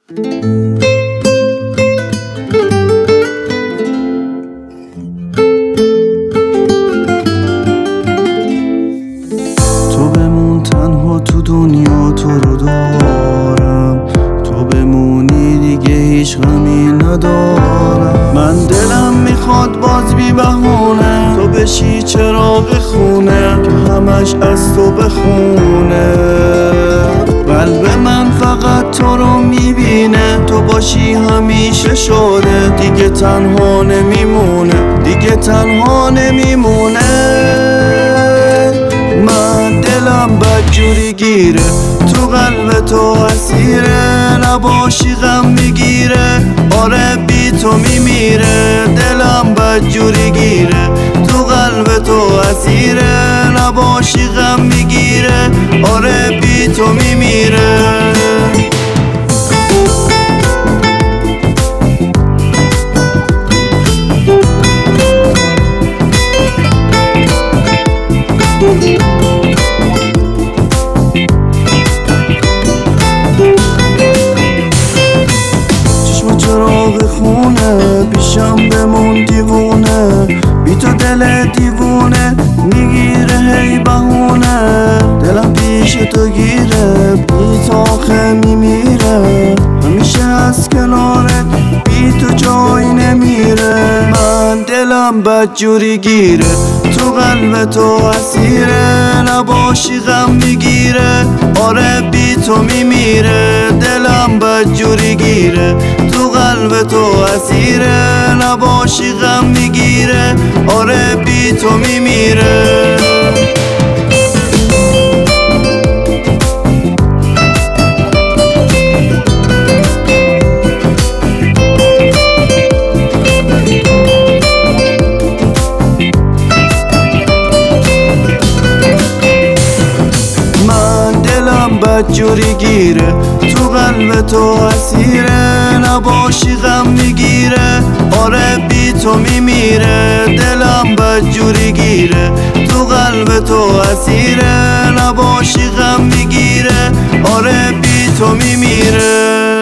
تو بمون تنها تو دنیا، تو رو دارم. تو بمونی دیگه هیچ غمی ندارم. من دلم میخواد باز بی بهونه تو بشی چراغ خونه که همش از تو بخونه. قلب من فقط تو رو میبینه، تو باشی همیشه شده. دیگه تنها نمیمونه، دیگه تنها نمیمونه. من دلم بدجوری گیره، تو قلب تو اسیره. نباشی غم میگیره، آره بی تو میمیره. دلم بدجوری گیره، تو قلب تو اسیره. نباشی غم میگیره، آره بی تو میمیره. چشم چراغ خونه، پیشم بمون دیوونه. بی تو دل دیوونه میگیره هی بهونه. دلم پیش تو گیره، بی تو آخه میمیره. همیشه از کنارت، بی تو جایی نمیره. من دلم بدجوری گیره، تو قلب تو اسیره. نباشی غم میگیره، آره بی تو میمیره. دلم بدجوری گیره، تو قلب تو اسیره. نباشی غم میگیره، آره بی تو میمیره. بدجوری گیره، تو قلب تو اسیره. نباشی غم میگیره، آره بی تو میمیره. دلم بدجوری گیره، تو قلب تو اسیره. نباشی غم میگیره، آره بی تو میمیره.